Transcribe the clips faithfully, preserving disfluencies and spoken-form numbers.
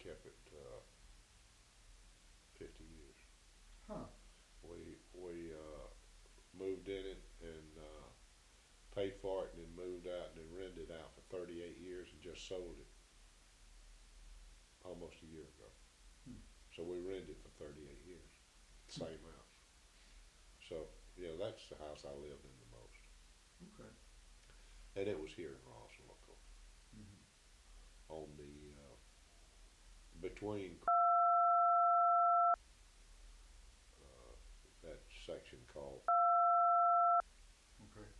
kept it uh, fifty years. Huh. We we uh, moved in it and uh, paid for it, and then moved out and then rented it out for thirty-eight years and just sold it almost a year ago. Hmm. So we rented for thirty-eight years, same house. So yeah, that's the house I lived in the most, Okay. and it was here in Roswell, of course, Mm-hmm. on the uh, between uh, that section called. Okay.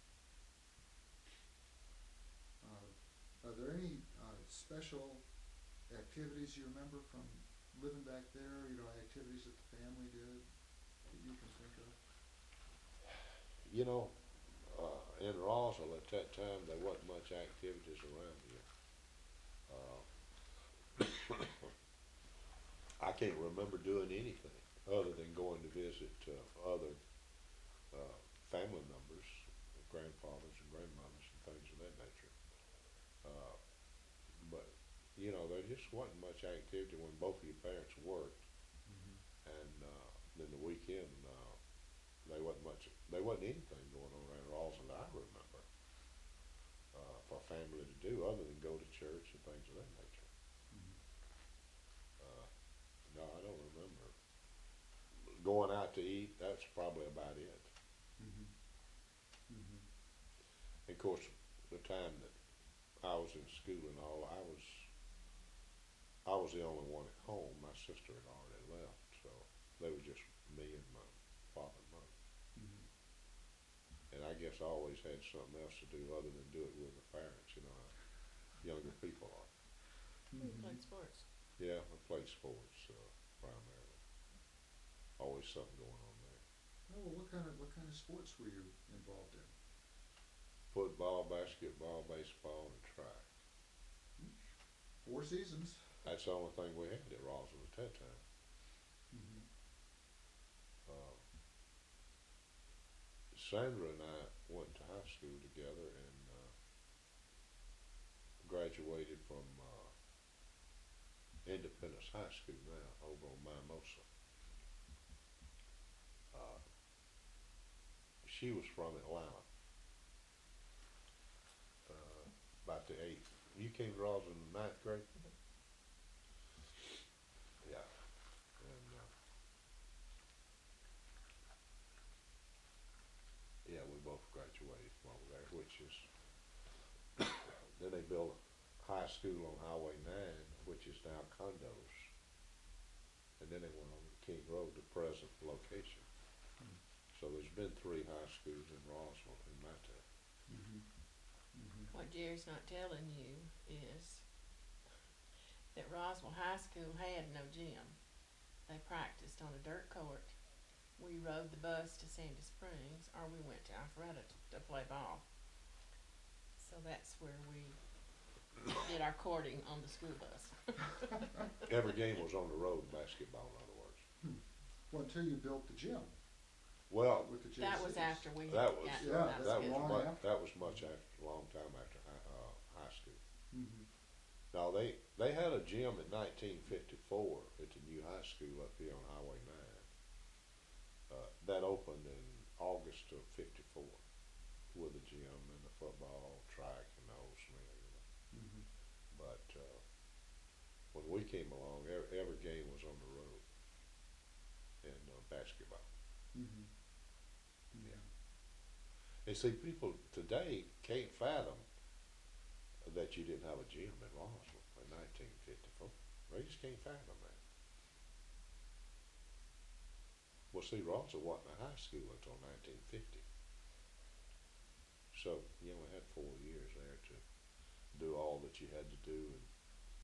Uh, are there any uh, special activities you remember from living back there? You know, activities that the family did that you can think of? You know, uh, in Roswell at that time there wasn't much activities around here. Uh, I can't remember doing anything other than going to visit uh, other uh, family members, grandfathers and grandmothers and things of that nature. Uh, but you know, there just wasn't much activity when both of your parents worked, Mm-hmm. and uh, then the weekend uh, there wasn't much, there wasn't anything going on around Roswell that I remember uh, for family to do other than go to church and things of that nature. Mm-hmm. Uh, no, I don't remember going out to eat. That's probably about it. Mm-hmm. Mm-hmm. And of course, the time that I was in school and all, I was I was the only one at home. My sister had already left, so they were just me and my father and mother. Mm-hmm. And I guess I always had something else to do other than do it with my parents. You know, how younger people are. We Mm-hmm. played sports. Yeah, I played sports uh, primarily. Always something going on there. Oh, well, what kind of what kind of sports were you involved in? Football, basketball, baseball, and track. Four seasons. That's the only thing we had at Roswell at that time. Mm-hmm. Uh, Sandra and I went to high school together and uh, graduated from uh, Independence High School now over on Mimosa. Uh, she was from Atlanta, uh, about the eighth. You came to Roswell in the ninth grade? Yeah. And uh, yeah, we both graduated from over there, which is, then they built a high school on Highway nine, which is now condos. And then they went on to King Road, the present location. Mm-hmm. So there's been three high schools in Roswell in my time. Mm-hmm. Mm-hmm. What Jerry's not telling you is that Roswell High School had no gym. They practiced on a dirt court. We rode the bus to Sandy Springs, or we went to Alpharetta to, to play ball. So that's where we did our courting on the school bus. Every game was on the road, basketball in other words. Hmm. Well, until you built the gym Well, with the J Cs. That was after we that had was, gotten Yeah, out of that that's was school. long much, after. that was much after, a long time after high, uh, high school. Mm-hmm. Now, they, they had a gym in nineteen fifty-four at the new high school up here on Highway nine. Uh, that opened in August of fifty-four with the gym and the football, track, and the whole smear, you know. Mm-hmm. But uh, when we came along, every, every game was on the road in uh, basketball. Mm-hmm. Yeah. And see, people today can't fathom that you didn't have a gym in Roswell in nineteen fifty-four. They just can't fathom that. Well, see, Roswell wasn't a high school until nineteen fifty. So you only had four years there to do all that you had to do and